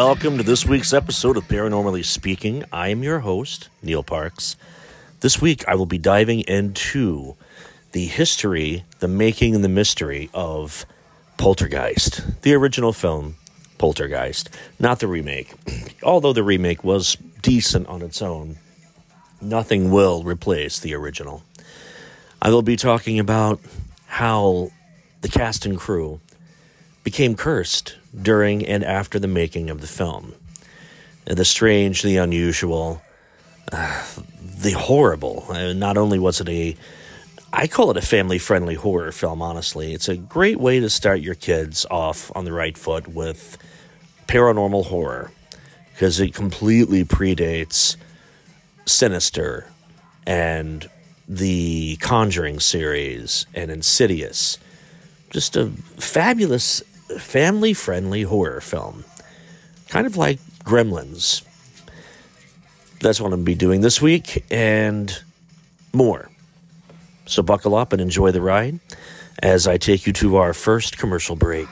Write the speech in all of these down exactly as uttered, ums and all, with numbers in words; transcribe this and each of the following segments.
welcome to this week's episode of Paranormally Speaking. I am your host, Neil Parks. This week, I will be diving into the history, the making, and the mystery of Poltergeist, the original film, Poltergeist, not the remake. Although the remake was decent on its own, nothing will replace the original. I will be talking about how the cast and crew became cursed during and after the making of the film. The strange, the unusual, uh, the horrible. Uh, not only was it a, I call it a family-friendly horror film, honestly. It's a great way to start your kids off on the right foot with paranormal horror, because it completely predates Sinister and the Conjuring series and Insidious. Just a fabulous family-friendly horror film. Kind of like Gremlins. That's what I'm going to be doing this week, and more. So buckle up and enjoy the ride as I take you to our first commercial break.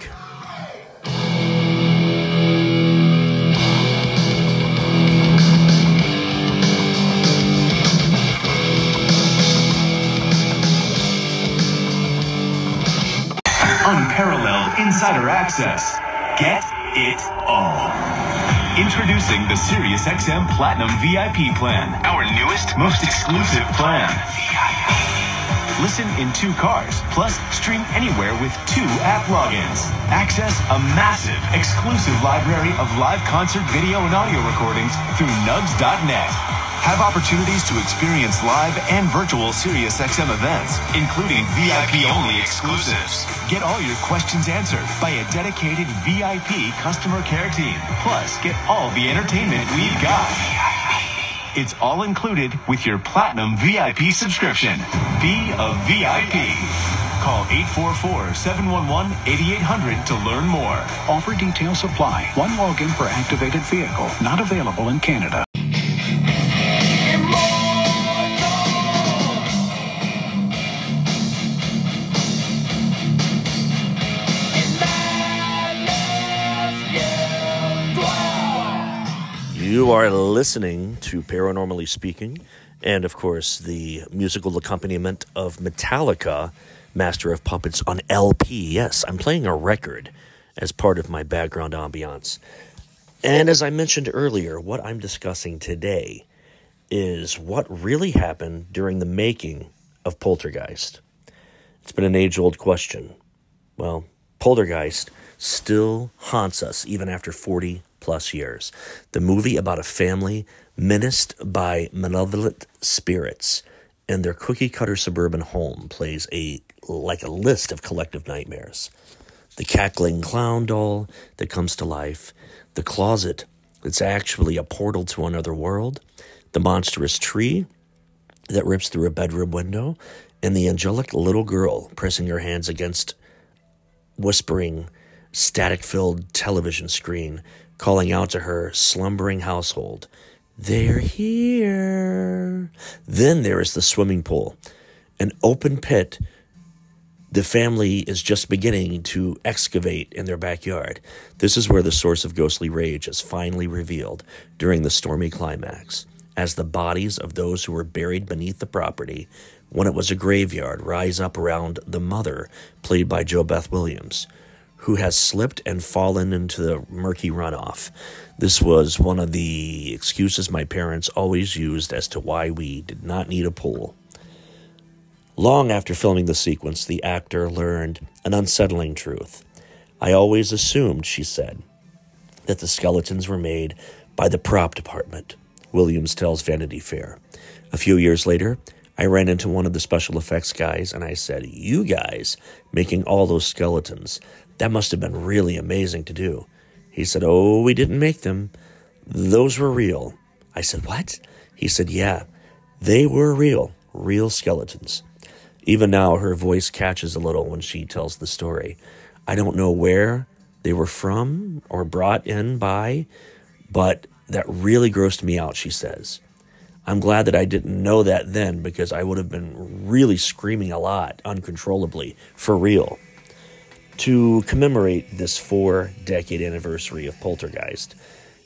Unparalleled insider access. Get it all. Introducing the SiriusXM Platinum V I P plan, our newest, most exclusive plan. Listen in two cars, plus stream anywhere with two app logins. Access a massive, exclusive library of live concert video and audio recordings through nugs dot net. Have opportunities to experience live and virtual SiriusXM events, including V I P-only exclusives. Get all your questions answered by a dedicated V I P customer care team. Plus, get all the entertainment we've got. It's all included with your Platinum V I P subscription. Be a V I P. Call eight four four, seven one one, eight eight zero zero to learn more. Offer details apply. One login per activated vehicle. Not available in Canada. You are listening to Paranormally Speaking, and of course the musical accompaniment of Metallica, Master of Puppets on L P. Yes, I'm playing a record as part of my background ambiance. And as I mentioned earlier, what I'm discussing today is what really happened during the making of Poltergeist. It's been an age-old question. Well, Poltergeist still haunts us even after forty plus years. The movie about a family menaced by malevolent spirits and their cookie-cutter suburban home plays a like a list of collective nightmares. The cackling clown doll that comes to life, the closet that's actually a portal to another world, the monstrous tree that rips through a bedroom window, and the angelic little girl pressing her hands against whispering, static-filled television screen, calling out to her slumbering household, "They're here." Then there is the swimming pool, an open pit the family is just beginning to excavate in their backyard. This is where the source of ghostly rage is finally revealed during the stormy climax, as the bodies of those who were buried beneath the property when it was a graveyard rise up around the mother, played by JoBeth Williams, who has slipped and fallen into the murky runoff. This was one of the excuses my parents always used as to why we did not need a pool. Long after filming the sequence, the actor learned an unsettling truth. "I always assumed," she said, "that the skeletons were made by the prop department," Williams tells Vanity Fair. A few years later, I ran into one of the special effects guys and I said, "You guys making all those skeletons, that must have been really amazing to do." He said, "Oh, we didn't make them. Those were real." I said, "What?" He said, "Yeah, they were real, real skeletons." Even now, her voice catches a little when she tells the story. I don't know where they were from or brought in by, but that really grossed me out, she says. I'm glad that I didn't know that then, because I would have been really screaming a lot, uncontrollably, for real. To commemorate this four-decade anniversary of Poltergeist,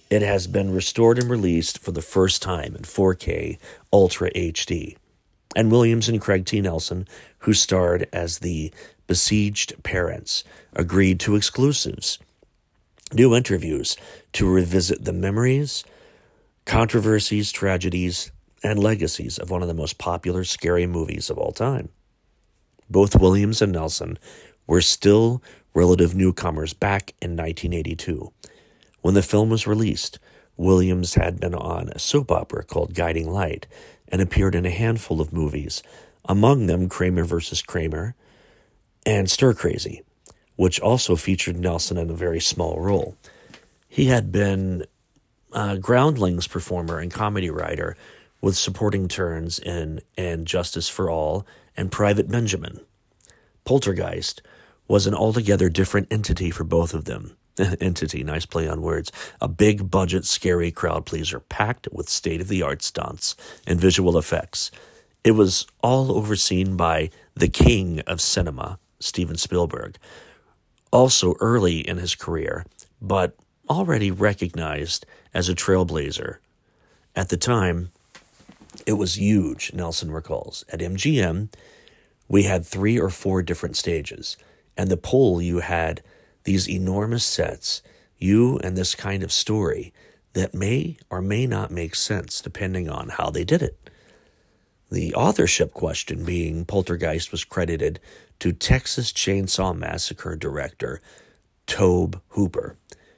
It has been restored and released for the first time in four K Ultra H D. And Williams and Craig T. Nelson, who starred as the besieged parents, agreed to exclusives, new interviews to revisit the memories, controversies, tragedies, and legacies of one of the most popular scary movies of all time. Both Williams and Nelson were still relative newcomers back in nineteen eighty-two. When the film was released, Williams had been on a soap opera called Guiding Light and appeared in a handful of movies, among them Kramer versus Kramer and Stir Crazy, which also featured Nelson in a very small role. He had been a Groundlings performer and comedy writer with supporting turns in And Justice for All and Private Benjamin. Poltergeist was an altogether different entity for both of them. Entity, nice play on words. A big-budget, scary crowd pleaser packed with state-of-the-art stunts and visual effects. It was all overseen by the king of cinema, Steven Spielberg, also early in his career, but already recognized as a trailblazer. At the time, it was huge, Nelson recalls. At M G M, we had three or four different stages, and the pole you had these enormous sets, you and this kind of story that may or may not make sense depending on how they did it. The authorship question being Poltergeist was credited to Texas Chainsaw Massacre director Tobe Hooper.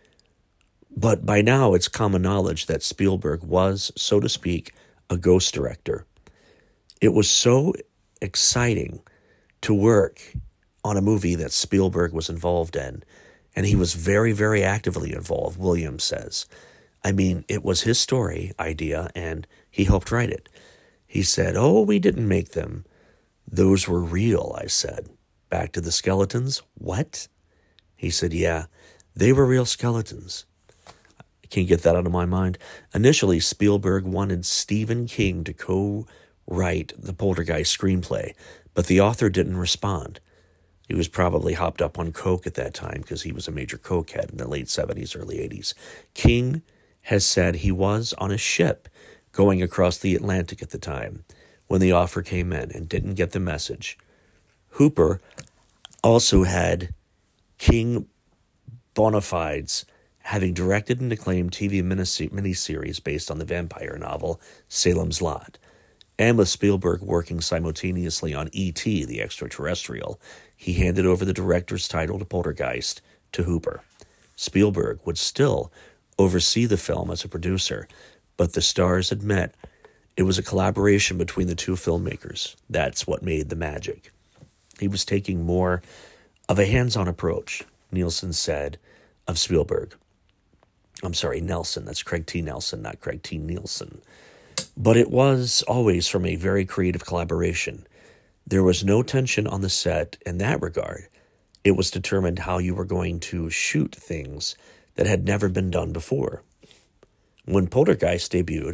But by now it's common knowledge that Spielberg was, so to speak, a ghost director. It was so exciting to work on a movie that Spielberg was involved in, and he was very, very actively involved, Williams says. I mean, it was his story, idea, and he helped write it. He said, "Oh, we didn't make them. Those were real," I said. "Back to the skeletons? What?" He said, "Yeah, they were real skeletons." I can't get that out of my mind. Initially, Spielberg wanted Stephen King to co-write the Poltergeist screenplay, but the author didn't respond. He was probably hopped up on coke at that time because he was a major cokehead in the late seventies, early eighties. King has said he was on a ship going across the Atlantic at the time when the offer came in and didn't get the message. Hooper also had King bona fides, having directed and acclaimed T V miniseries based on the vampire novel Salem's Lot, and with Spielberg working simultaneously on E T, the Extraterrestrial, he handed over the director's title to Poltergeist to Hooper. Spielberg would still oversee the film as a producer, but the stars had met. It was a collaboration between the two filmmakers. That's what made the magic. He was taking more of a hands-on approach, Nielsen said of Spielberg. I'm sorry, Nelson. That's Craig T. Nelson, not Craig T. Nielsen. But it was always from a very creative collaboration. There was no tension on the set in that regard. It was determined how you were going to shoot things that had never been done before. When Poltergeist debuted,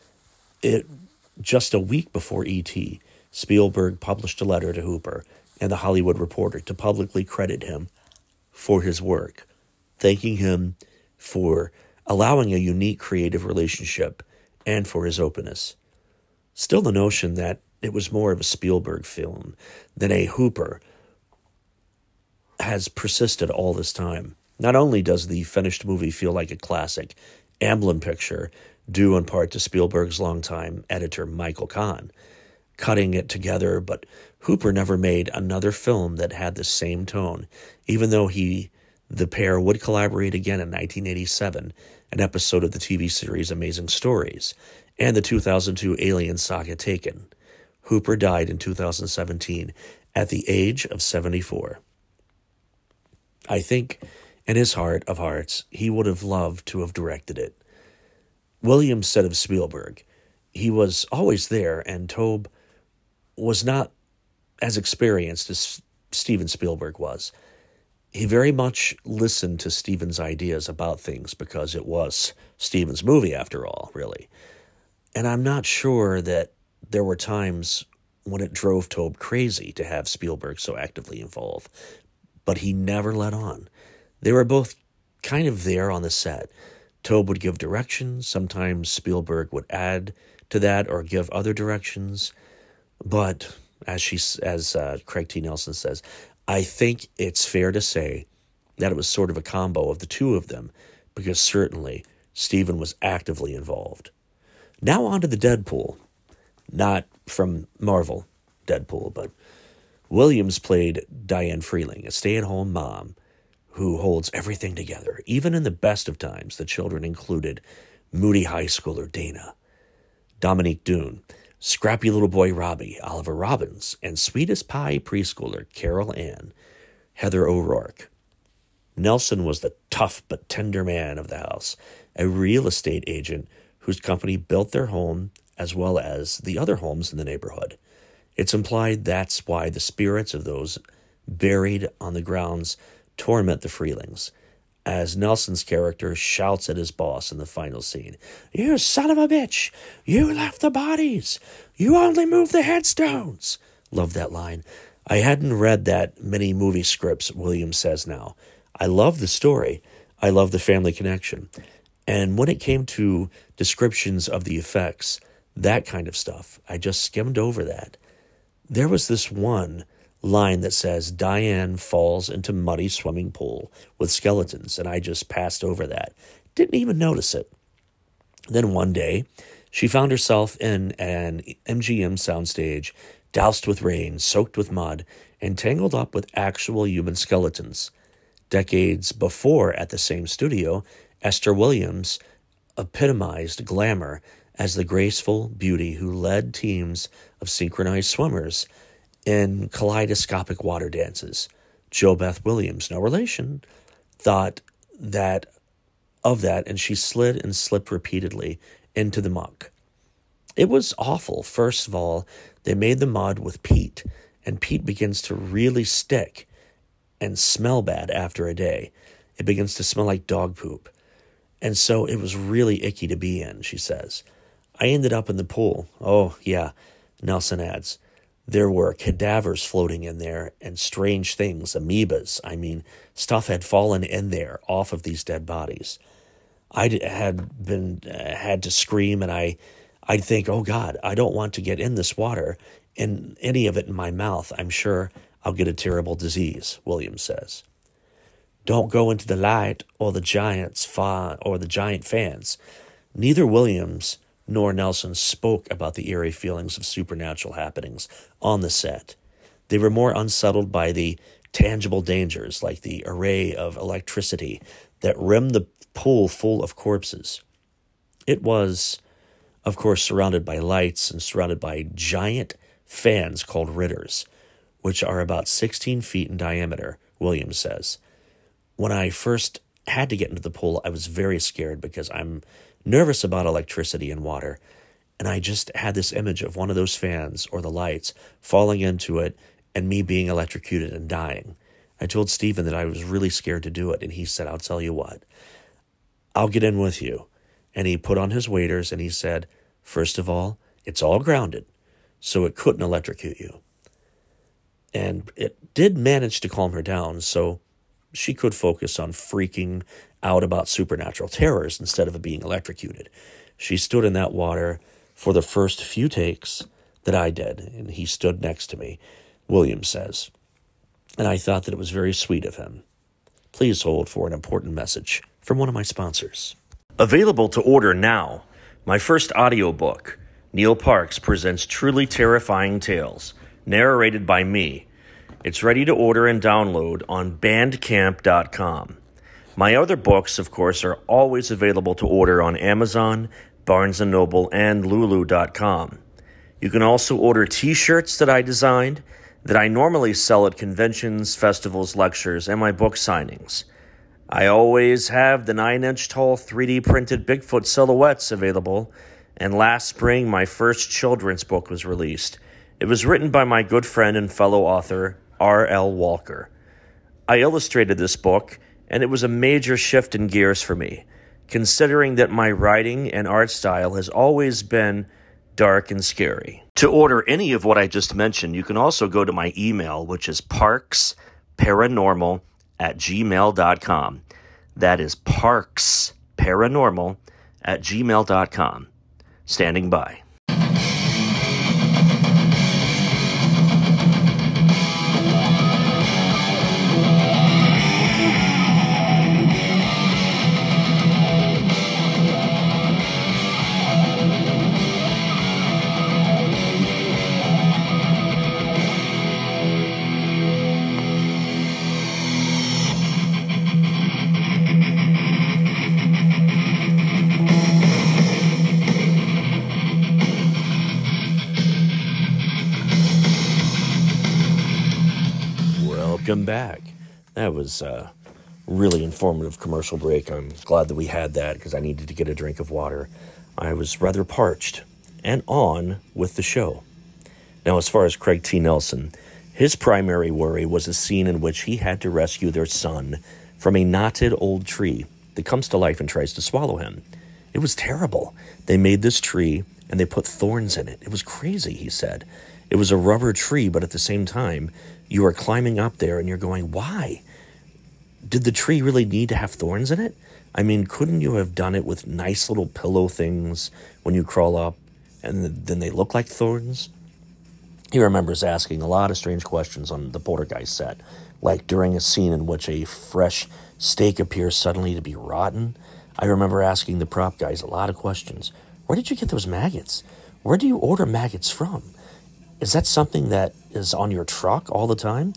it just a week before E T, Spielberg published a letter to Hooper and The Hollywood Reporter to publicly credit him for his work, thanking him for allowing a unique creative relationship and for his openness. Still, the notion that it was more of a Spielberg film than a Hooper has persisted all this time. Not only does the finished movie feel like a classic Amblin picture, due in part to Spielberg's longtime editor Michael Kahn cutting it together, but Hooper never made another film that had the same tone, even though he, the pair would collaborate again in nineteen eighty-seven, an episode of the T V series Amazing Stories, and the two thousand two Alien saga Taken. Hooper died in two thousand seventeen at the age of seventy-four. I think, in his heart of hearts, he would have loved to have directed it. Williams said of Spielberg, he was always there, and Tobe was not as experienced as Steven Spielberg was. He very much listened to Steven's ideas about things because it was Steven's movie, after all, really. And I'm not sure that there were times when it drove Tobe crazy to have Spielberg so actively involved, but he never let on. They were both kind of there on the set, Tobe would give directions. Sometimes Spielberg would add to that or give other directions. But as she, as uh, Craig T. Nelson says, I think it's fair to say that it was sort of a combo of the two of them, because certainly Steven was actively involved. Now on to the Deadpool. Not from Marvel Deadpool, but Williams played Diane Freeling, a stay-at-home mom who holds everything together. Even in the best of times, the children included moody high schooler Dana, Dominique Dune, scrappy little boy Robbie, Oliver Robbins, and sweet as pie preschooler Carol Ann, Heather O'Rourke. Nelson was the tough but tender man of the house, a real estate agent whose company built their home as well as the other homes in the neighborhood. It's implied that's why the spirits of those buried on the grounds torment the Freelings, as Nelson's character shouts at his boss in the final scene, "You son of a bitch! You left the bodies! You only moved the headstones!" Love that line. I hadn't read that many movie scripts, Williams says now. I love the story. I love the family connection. And when it came to descriptions of the effects, that kind of stuff, I just skimmed over that. There was this one line that says, Diane falls into muddy swimming pool with skeletons, and I just passed over that. Didn't even notice it. Then one day, she found herself in an M G M soundstage, doused with rain, soaked with mud, and tangled up with actual human skeletons. Decades before, at the same studio, Esther Williams epitomized glamour as the graceful beauty who led teams of synchronized swimmers in kaleidoscopic water dances. JoBeth Williams, no relation, thought that of that, and she slid and slipped repeatedly into the muck. It was awful. First of all, they made the mud with peat, and peat begins to really stick and smell bad after a day. It begins to smell like dog poop. And so it was really icky to be in, she says. I ended up in the pool. Oh, yeah, Nelson adds. There were cadavers floating in there and strange things, amoebas. I mean, stuff had fallen in there off of these dead bodies. I had been uh, had to scream, and I, I'd think, oh, God, I don't want to get in this water and any of it in my mouth. I'm sure I'll get a terrible disease, Williams says. Don't go into the light or the giants fa- or the giant fans. Neither Williams nor Nelson spoke about the eerie feelings of supernatural happenings on the set. They were more unsettled by the tangible dangers, like the array of electricity that rimmed the pool full of corpses. It was, of course, surrounded by lights and surrounded by giant fans called Ritters, which are about sixteen feet in diameter, Williams says. When I first had to get into the pool, I was very scared because I'm nervous about electricity and water, and I just had this image of one of those fans or the lights falling into it and me being electrocuted and dying. I told Steven that I was really scared to do it, and he said, I'll tell you what, I'll get in with you. And he put on his waders, and he said, first of all, it's all grounded, so it couldn't electrocute you. And it did manage to calm her down, so she could focus on freaking out about supernatural terrors instead of being electrocuted. She stood in that water for the first few takes that I did, and he stood next to me, Williams says. And I thought that it was very sweet of him. Please hold for an important message from one of my sponsors. Available to order now, my first audiobook, Neil Parks Presents Truly Terrifying Tales, narrated by me. It's ready to order and download on bandcamp dot com. My other books, of course, are always available to order on Amazon, Barnes and Noble, and Lulu dot com. You can also order t-shirts that I designed that I normally sell at conventions, festivals, lectures, and my book signings. I always have the nine-inch tall three D printed Bigfoot silhouettes available, and last spring my first children's book was released. It was written by my good friend and fellow author, R L Walker. I illustrated this book, and it was a major shift in gears for me, considering that my writing and art style has always been dark and scary. To order any of what I just mentioned, you can also go to my email, which is parksparanormal at gmail dot com. That is parksparanormal paranormal at gmail dot com. Standing by. Welcome back. That was a really informative commercial break. I'm glad that we had that because I needed to get a drink of water. I was rather parched. And on with the show. Now, as far as Craig T. Nelson, his primary worry was a scene in which he had to rescue their son from a knotted old tree that comes to life and tries to swallow him. It was terrible. They made this tree and they put thorns in it. It was crazy, he said. It was a rubber tree, but at the same time, you are climbing up there and you're going, why? Did the tree really need to have thorns in it? I mean, couldn't you have done it with nice little pillow things when you crawl up and then they look like thorns? He remembers asking a lot of strange questions on the Poltergeist set, like during a scene in which a fresh steak appears suddenly to be rotten. I remember asking the prop guys a lot of questions. Where did you get those maggots? Where do you order maggots from? Is that something that is on your truck all the time?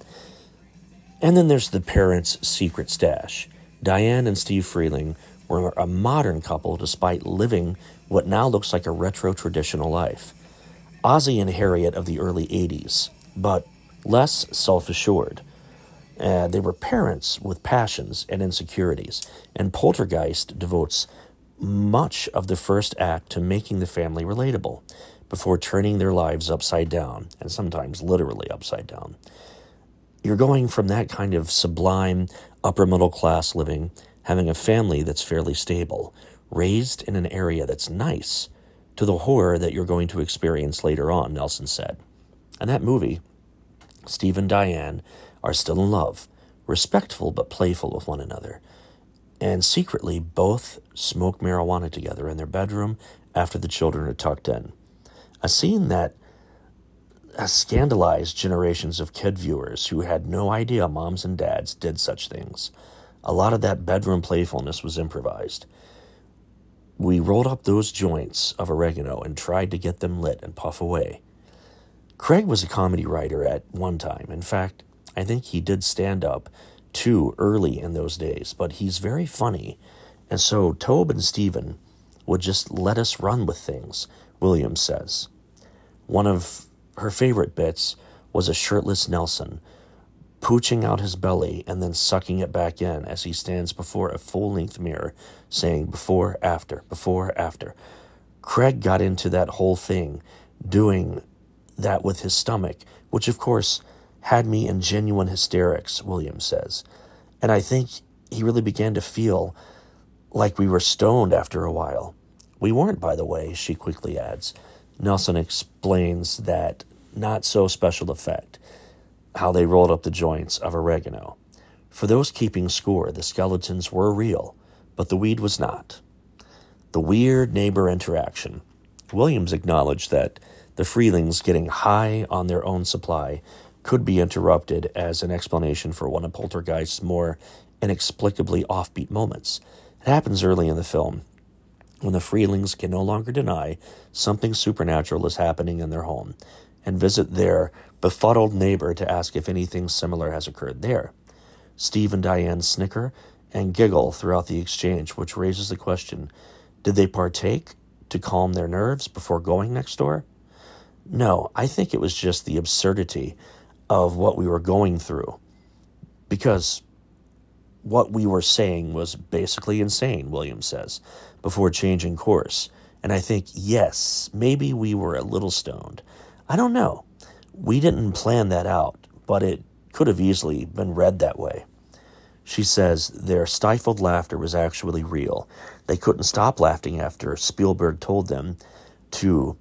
And then there's the parents' secret stash. Diane and Steve Freeling were a modern couple despite living what now looks like a retro traditional life. Ozzie and Harriet of the early eighties, but less self-assured. Uh, they were parents with passions and insecurities, and Poltergeist devotes much of the first act to making the family relatable before turning their lives upside down, and sometimes literally upside down. You're going from that kind of sublime upper-middle-class living, having a family that's fairly stable, raised in an area that's nice, to the horror that you're going to experience later on, Nelson said. In that movie, Steve and Diane are still in love, respectful but playful with one another, and secretly both smoke marijuana together in their bedroom after the children are tucked in. A scene that has scandalized generations of kid viewers who had no idea moms and dads did such things. A lot of that bedroom playfulness was improvised. We rolled up those joints of oregano and tried to get them lit and puff away. Craig was a comedy writer at one time. In fact, I think he did stand up too early in those days, but he's very funny. And so Tobe and Stephen would just let us run with things, Williams says. One of her favorite bits was a shirtless Nelson pooching out his belly and then sucking it back in as he stands before a full-length mirror saying before, after, before, after. Craig got into that whole thing, doing that with his stomach, which of course had me in genuine hysterics, Williams says. And I think he really began to feel like we were stoned after a while. We weren't, by the way, she quickly adds. Nelson explains that not so special effect, how they rolled up the joints of oregano. For those keeping score, the skeletons were real, but the weed was not. The weird neighbor interaction. Williams acknowledged that the Freelings getting high on their own supply could be interrupted as an explanation for one of Poltergeist's more inexplicably offbeat moments. It happens early in the film, when the Freelings can no longer deny something supernatural is happening in their home, and visit their befuddled neighbor to ask if anything similar has occurred there. Steve and Diane snicker and giggle throughout the exchange, which raises the question, did they partake to calm their nerves before going next door? No, I think it was just the absurdity of what we were going through, because what we were saying was basically insane, Williams says, before changing course. And I think, yes, maybe we were a little stoned. I don't know. We didn't plan that out, but it could have easily been read that way. She says their stifled laughter was actually real. They couldn't stop laughing after Spielberg told them to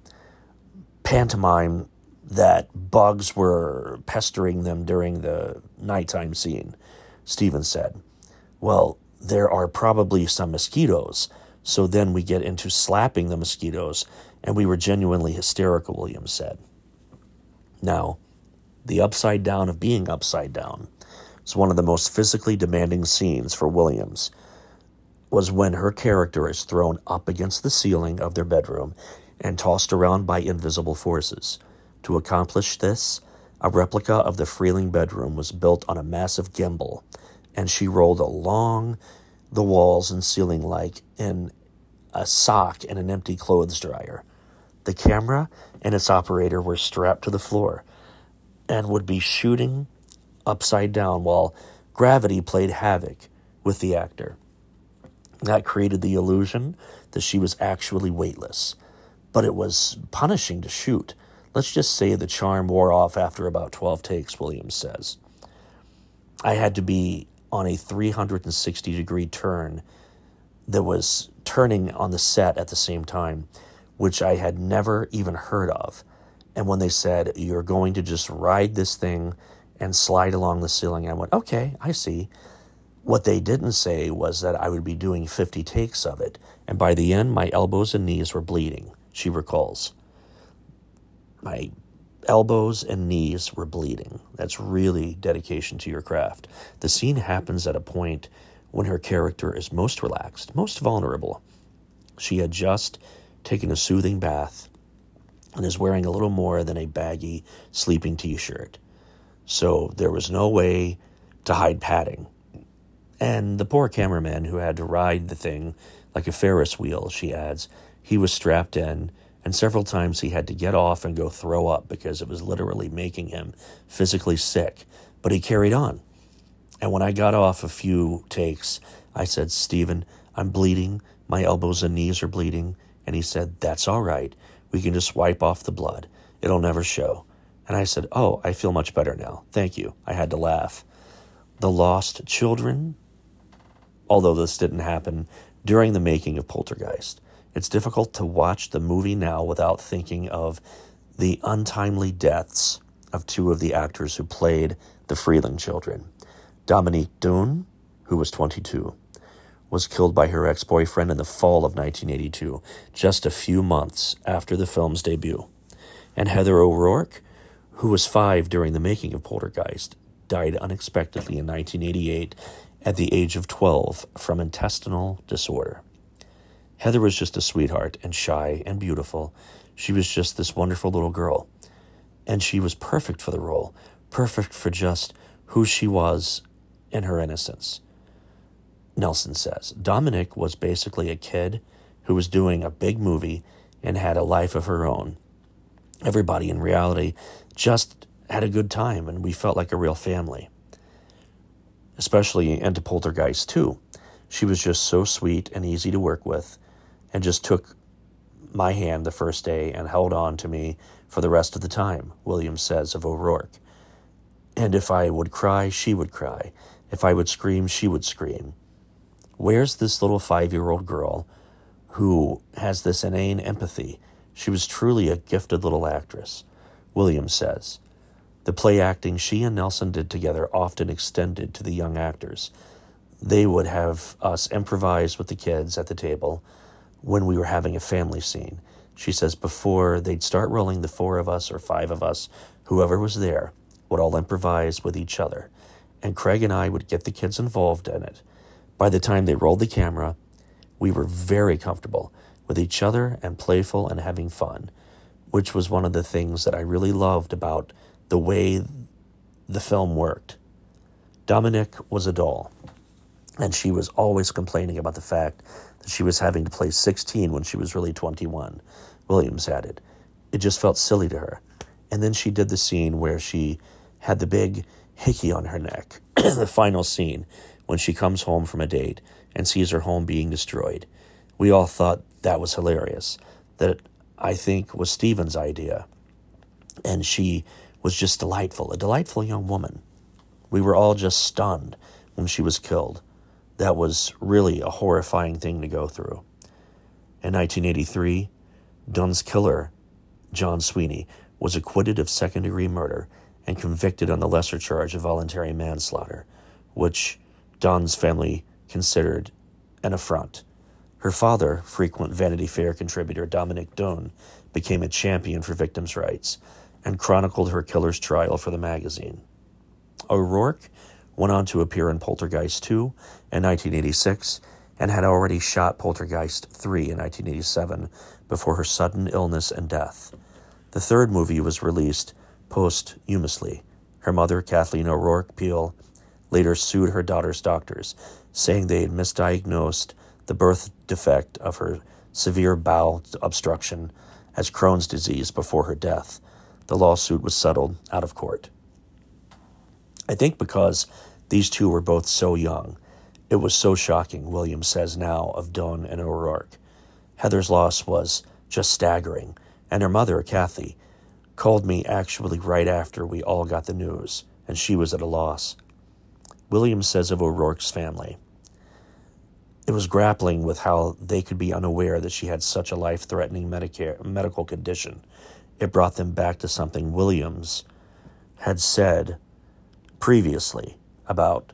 pantomime that bugs were pestering them during the nighttime scene, Stephen said. Well, there are probably some mosquitoes. So then we get into slapping the mosquitoes, and we were genuinely hysterical, Williams said. Now, the upside down of being upside down is one of the most physically demanding scenes for Williams, was when her character is thrown up against the ceiling of their bedroom and tossed around by invisible forces. To accomplish this, a replica of the Freeling bedroom was built on a massive gimbal, and she rolled along the walls and ceiling like in a sock in an empty clothes dryer. The camera and its operator were strapped to the floor and would be shooting upside down while gravity played havoc with the actor. That created the illusion that she was actually weightless, but it was punishing to shoot. Let's just say the charm wore off after about twelve takes, Williams says. I had to be on a three hundred sixty degree turn that was turning on the set at the same time, which I had never even heard of. And when they said, you're going to just ride this thing and slide along the ceiling, I went, okay, I see. What they didn't say was that I would be doing fifty takes of it, and by the end, my elbows and knees were bleeding, she recalls. My elbows and knees were bleeding. That's really dedication to your craft. The scene happens at a point when her character is most relaxed, most vulnerable. She had just taken a soothing bath and is wearing a little more than a baggy sleeping t-shirt. So there was no way to hide padding. And the poor cameraman who had to ride the thing like a Ferris wheel, she adds, he was strapped in, and several times he had to get off and go throw up because it was literally making him physically sick. But he carried on. And when I got off a few takes, I said, Stephen, I'm bleeding. My elbows and knees are bleeding. And he said, that's all right. We can just wipe off the blood. It'll never show. And I said, oh, I feel much better now. Thank you. I had to laugh. The lost children, although this didn't happen during the making of Poltergeist. It's difficult to watch the movie now without thinking of the untimely deaths of two of the actors who played the Freeling children. Dominique Dunne, who was twenty-two, was killed by her ex-boyfriend in the fall of nineteen eighty-two, just a few months after the film's debut. And Heather O'Rourke, who was five during the making of Poltergeist, died unexpectedly in nineteen eighty-eight at the age of twelve from intestinal disorder. Heather was just a sweetheart and shy and beautiful. She was just this wonderful little girl. And she was perfect for the role, perfect for just who she was in her innocence. Nelson says, Dominic was basically a kid who was doing a big movie and had a life of her own. Everybody in reality just had a good time, and we felt like a real family. Especially into Poltergeist two. She was just so sweet and easy to work with, and just took my hand the first day and held on to me for the rest of the time, Williams says of O'Rourke. And if I would cry, she would cry. If I would scream, she would scream. Where's this little five-year-old girl who has this inane empathy? She was truly a gifted little actress, Williams says. The play acting she and Nelson did together often extended to the young actors. They would have us improvise with the kids at the table when we were having a family scene. She says before they'd start rolling, the four of us or five of us, whoever was there, would all improvise with each other. And Craig and I would get the kids involved in it. By the time they rolled the camera, we were very comfortable with each other and playful and having fun, which was one of the things that I really loved about the way the film worked. Dominic was a doll, and she was always complaining about the fact that she was having to play sixteen when she was really twenty-one, Williams added. It just felt silly to her. And then she did the scene where she had the big hickey on her neck, the final scene, when she comes home from a date and sees her home being destroyed. We all thought that was hilarious. That, I think, was Stephen's idea. And she was just delightful, a delightful young woman. We were all just stunned when she was killed. That was really a horrifying thing to go through. In nineteen eighty-three, Dunne's killer, John Sweeney, was acquitted of second-degree murder and convicted on the lesser charge of voluntary manslaughter, which Dunne's family considered an affront. Her father, frequent Vanity Fair contributor Dominic Dunne, became a champion for victims' rights and chronicled her killer's trial for the magazine. O'Rourke went on to appear in Poltergeist two in nineteen eighty-six and had already shot Poltergeist three in nineteen eighty-seven before her sudden illness and death. The third movie was released posthumously. Her mother, Kathleen O'Rourke Peel, later sued her daughter's doctors, saying they had misdiagnosed the birth defect of her severe bowel obstruction as Crohn's disease before her death. The lawsuit was settled out of court. I think because these two were both so young, it was so shocking, Williams says now of Dunne and O'Rourke. Heather's loss was just staggering, and her mother, Kathy, called me actually right after we all got the news, and she was at a loss. Williams says of O'Rourke's family, it was grappling with how they could be unaware that she had such a life-threatening Medicare, medical condition. It brought them back to something Williams had said previously about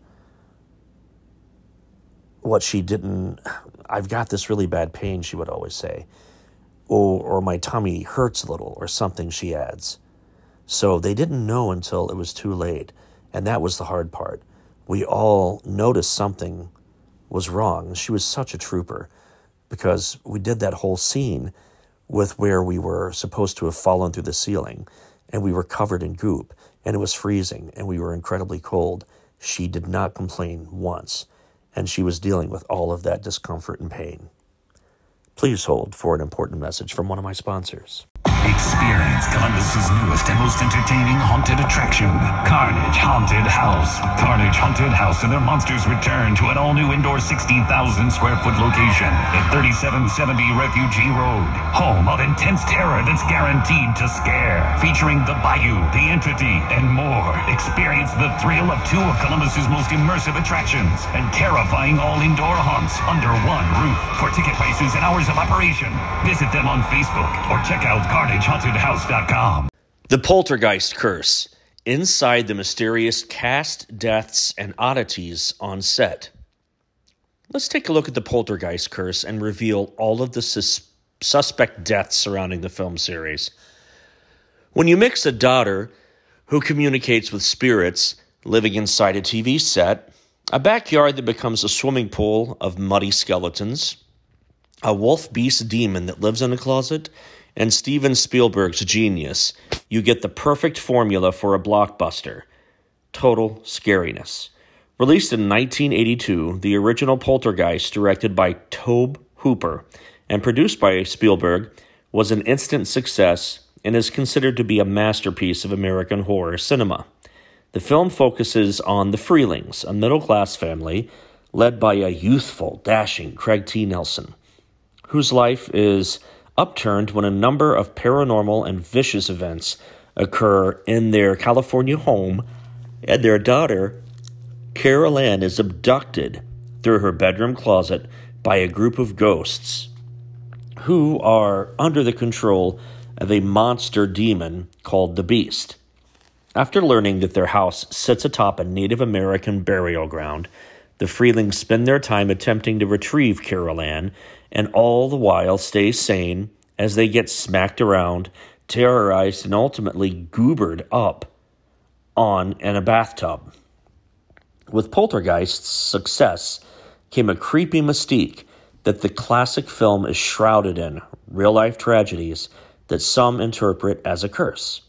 what she didn't... I've got this really bad pain, she would always say. Or, or my tummy hurts a little, or something, she adds. So they didn't know until it was too late, and that was the hard part. We all noticed something was wrong. She was such a trooper because we did that whole scene with where we were supposed to have fallen through the ceiling and we were covered in goop and it was freezing and we were incredibly cold. She did not complain once, and she was dealing with all of that discomfort and pain. Please hold for an important message from one of my sponsors. Experience Columbus's newest and most entertaining haunted attraction, Carnage Haunted House. Carnage Haunted House and their monsters return to an all-new indoor sixteen thousand square foot location at thirty-seven seventy Refugee Road. Home of intense terror that's guaranteed to scare. Featuring the Bayou, the Entity, and more. Experience the thrill of two of Columbus's most immersive attractions and terrifying all-indoor haunts under one roof. For ticket prices and hours of operation, visit them on Facebook or check out carnage haunted house dot com. The Poltergeist Curse. Inside the mysterious cast, deaths, and oddities on set. Let's take a look at the Poltergeist Curse and reveal all of the sus- suspect deaths surrounding the film series. When you mix a daughter who communicates with spirits living inside a T V set, a backyard that becomes a swimming pool of muddy skeletons, a wolf beast demon that lives in a closet, and Steven Spielberg's genius, you get the perfect formula for a blockbuster. Total scariness. Released in nineteen eighty-two, the original Poltergeist, directed by Tobe Hooper and produced by Spielberg, was an instant success and is considered to be a masterpiece of American horror cinema. The film focuses on the Freelings, a middle-class family led by a youthful, dashing Craig T. Nelson, whose life is upturned when a number of paranormal and vicious events occur in their California home, and their daughter, Carol Ann, is abducted through her bedroom closet by a group of ghosts who are under the control of a monster demon called the Beast. After learning that their house sits atop a Native American burial ground, the Freelings spend their time attempting to retrieve Carol Ann, and all the while stay sane as they get smacked around, terrorized, and ultimately goobered up on in a bathtub. With Poltergeist's success came a creepy mystique that the classic film is shrouded in real-life tragedies that some interpret as a curse.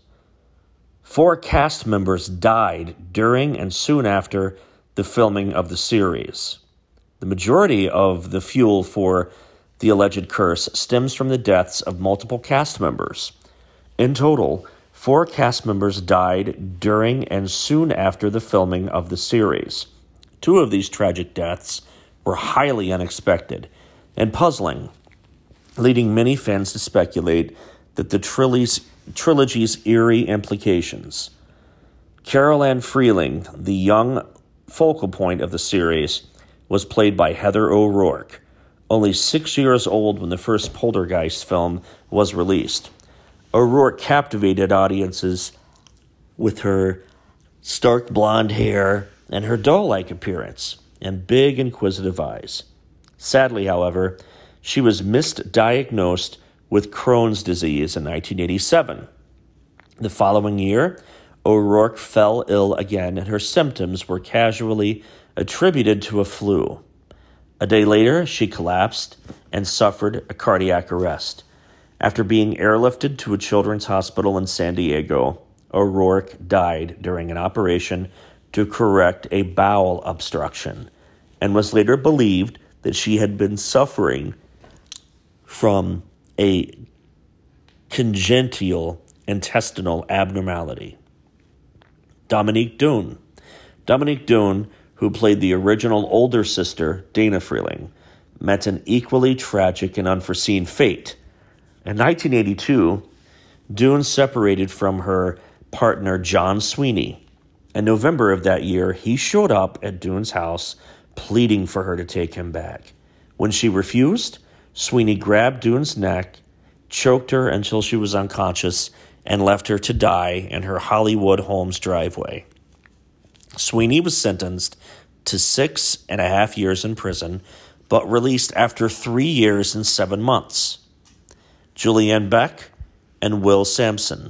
Four cast members died during and soon after the filming of the series. The majority of the fuel for the alleged curse stems from the deaths of multiple cast members. In total, four cast members died during and soon after the filming of the series. Two of these tragic deaths were highly unexpected and puzzling, leading many fans to speculate that the trilogy's, trilogy's eerie implications. Carol Ann Freeling, the young focal point of the series, was played by Heather O'Rourke, only six years old when the first Poltergeist film was released. O'Rourke captivated audiences with her stark blonde hair and her doll-like appearance. and big inquisitive eyes. Sadly, however, she was misdiagnosed with Crohn's disease in nineteen eighty-seven. The following year, O'Rourke fell ill again, and her symptoms were casually attributed to a flu. A day later, she collapsed and suffered a cardiac arrest. After being airlifted to a children's hospital in San Diego, O'Rourke died during an operation to correct a bowel obstruction, and was later believed that she had been suffering from a congenital intestinal abnormality. Dominique Dunne. Dominique Dunne, who played the original older sister, Dana Freeling, met an equally tragic and unforeseen fate. In nineteen eighty-two, Dunne separated from her partner, John Sweeney. In November of that year, he showed up at Dunne's house, pleading for her to take him back. When she refused, Sweeney grabbed Dunne's neck, choked her until she was unconscious, and left her to die in her Hollywood home's driveway. Sweeney was sentenced to six and a half years in prison, but released after three years and seven months. Julianne Beck and Will Sampson.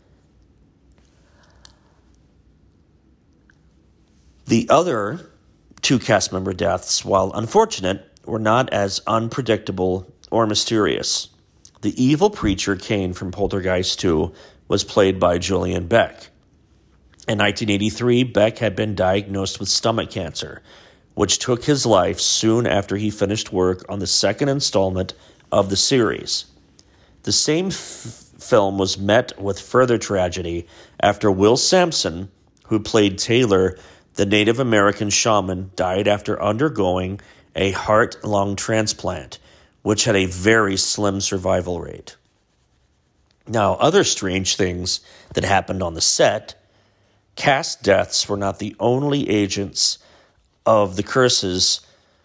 The other two cast member deaths, while unfortunate, were not as unpredictable or mysterious. The evil preacher Cain from Poltergeist two was played by Julianne Beck. In nineteen eighty-three, Beck had been diagnosed with stomach cancer, which took his life soon after he finished work on the second installment of the series. The same f- film was met with further tragedy after Will Sampson, who played Taylor, the Native American shaman, died after undergoing a heart-lung transplant, which had a very slim survival rate. Now, other strange things that happened on the set: cast deaths were not the only agents of the curse's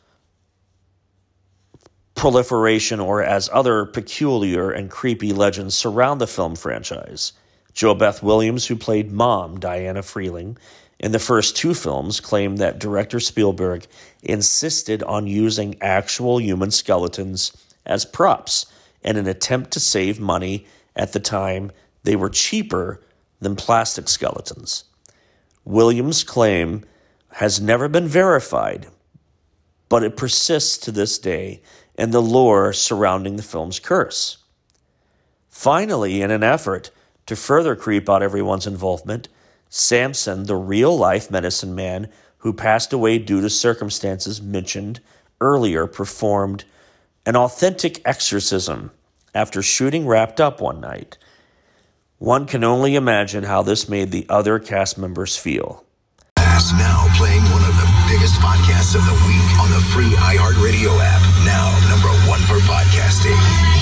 proliferation, or as other peculiar and creepy legends surround the film franchise. JoBeth Williams, who played Mom, Diana Freeling, in the first two films, claimed that director Spielberg insisted on using actual human skeletons as props in an attempt to save money. At the time, they were cheaper than plastic skeletons. Williams' claim has never been verified, but it persists to this day in the lore surrounding the film's curse. Finally, in an effort to further creep out everyone's involvement, Samson, the real-life medicine man who passed away due to circumstances mentioned earlier, performed an authentic exorcism after shooting wrapped up one night. One can only imagine how this made the other cast members feel. Now playing one of the biggest podcasts of the week on the free iHeartRadio app. Now number one for podcasting.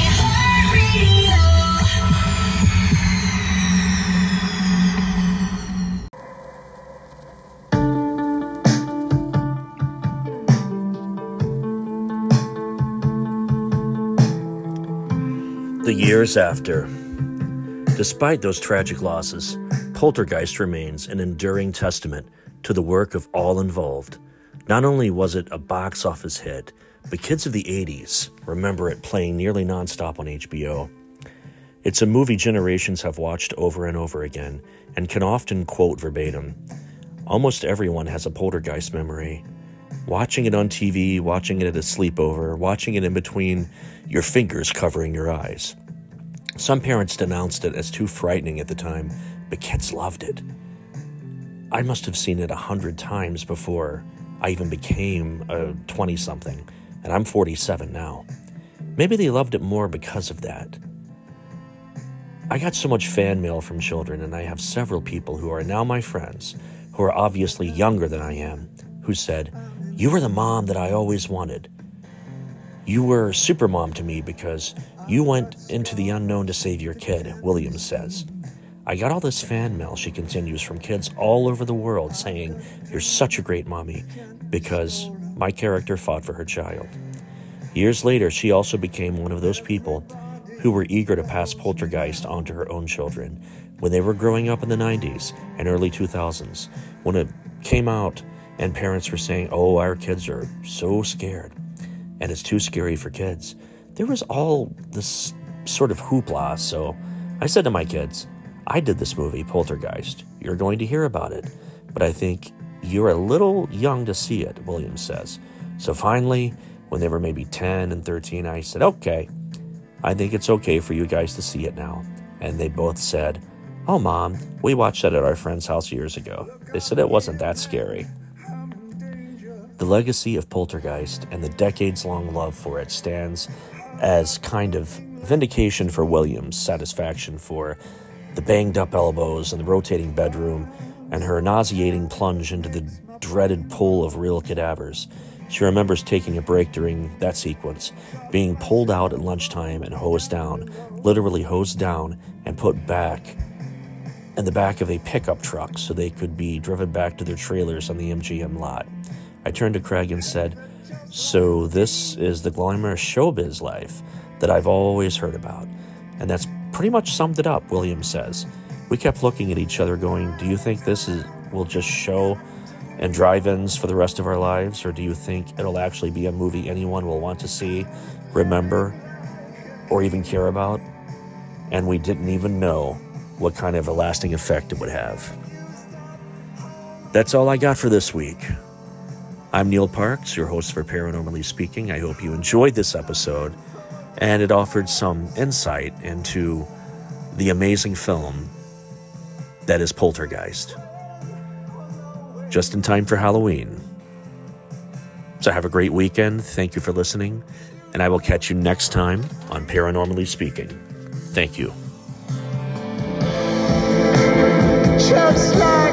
The years after. Despite those tragic losses, Poltergeist remains an enduring testament to the work of all involved. Not only was it a box office hit, but kids of the eighties remember it playing nearly nonstop on H B O. It's a movie generations have watched over and over again and can often quote verbatim. Almost everyone has a Poltergeist memory. Watching it on T V, watching it at a sleepover, watching it in between your fingers covering your eyes. Some parents denounced it as too frightening at the time, but kids loved it. I must have seen it a hundred times before I even became a twenty-something, and I'm forty-seven now. Maybe they loved it more because of that. I got so much fan mail from children, and I have several people who are now my friends, who are obviously younger than I am, who said, "You were the mom that I always wanted. You were super mom to me because you went into the unknown to save your kid," Williams says. I got all this fan mail, she continues, from kids all over the world saying, "You're such a great mommy," because my character fought for her child. Years later, she also became one of those people who were eager to pass Poltergeist on to her own children when they were growing up in the nineties and early two thousands. When it came out and parents were saying, oh, our kids are so scared, and it's too scary for kids. There was all this sort of hoopla, so I said to my kids, I did this movie, Poltergeist. You're going to hear about it, but I think you're a little young to see it, Williams says. So finally, when they were maybe ten and thirteen, I said, okay, I think it's okay for you guys to see it now. And they both said, oh, Mom, we watched that at our friend's house years ago. They said it wasn't that scary. The legacy of Poltergeist and the decades-long love for it stands as kind of vindication for Williams' satisfaction for the banged-up elbows and the rotating bedroom and her nauseating plunge into the dreaded pool of real cadavers. She remembers taking a break during that sequence, being pulled out at lunchtime and hosed down, literally hosed down and put back in the back of a pickup truck so they could be driven back to their trailers on the M G M lot. I turned to Craig and said, so this is the glamorous showbiz life that I've always heard about. And that's pretty much summed it up, Williams says. We kept looking at each other going, do you think this is will just show and drive-ins for the rest of our lives, or do you think it'll actually be a movie anyone will want to see, remember, or even care about? And we didn't even know what kind of a lasting effect it would have. That's all I got for this week. I'm Neil Parks, your host for Paranormally Speaking. I hope you enjoyed this episode, and it offered some insight into the amazing film that is Poltergeist. Just in time for Halloween. So have a great weekend. Thank you for listening, and I will catch you next time on Paranormally Speaking. Thank you. Just like